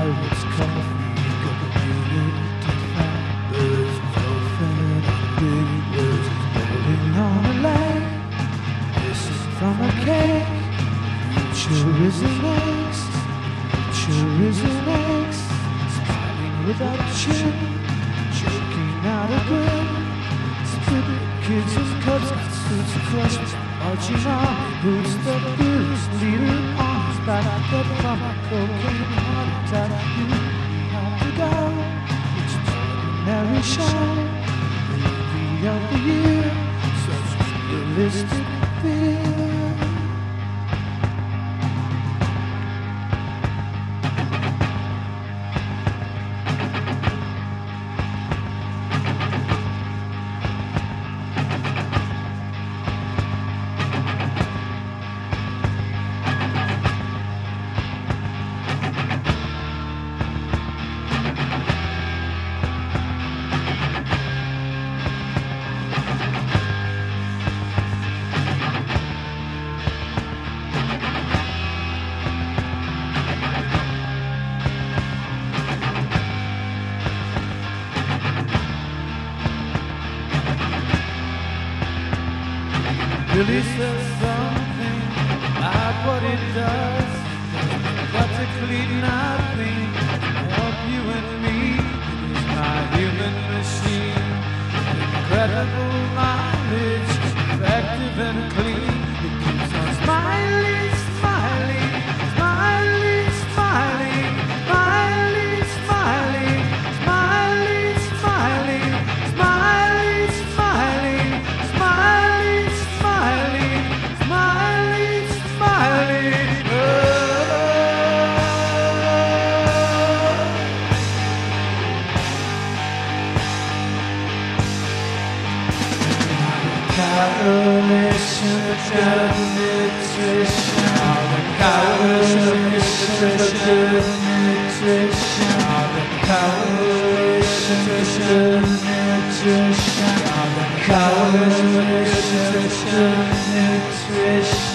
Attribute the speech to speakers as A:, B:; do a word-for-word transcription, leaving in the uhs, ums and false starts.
A: Pirates coffee, community fibers, dolphin and big birds floating on a lake. Missing from a cake. Future is an ace. Future is an ace. Smiling without chin, choking out a grin. Split kids and cubs, got suits and flush, marching on. Boots the blues, leader arms, back the pump, cocaine, heart attack. You have to go. It's an ordinary show. Movie of the year, such realistic fear. Billy says something like what it does, practically nothing, help you and me. It's my human machine, incredible mileage, effective and clean. It keeps on smiling, smiling, smiling, smiling, smiling, smiling, smiling, smiling, smiling, smiling, smiling. Smiling, smiling, oh. Coalition of nutrition, the coalition of nutrition, the coalition of nutrition, the coalition of nutrition.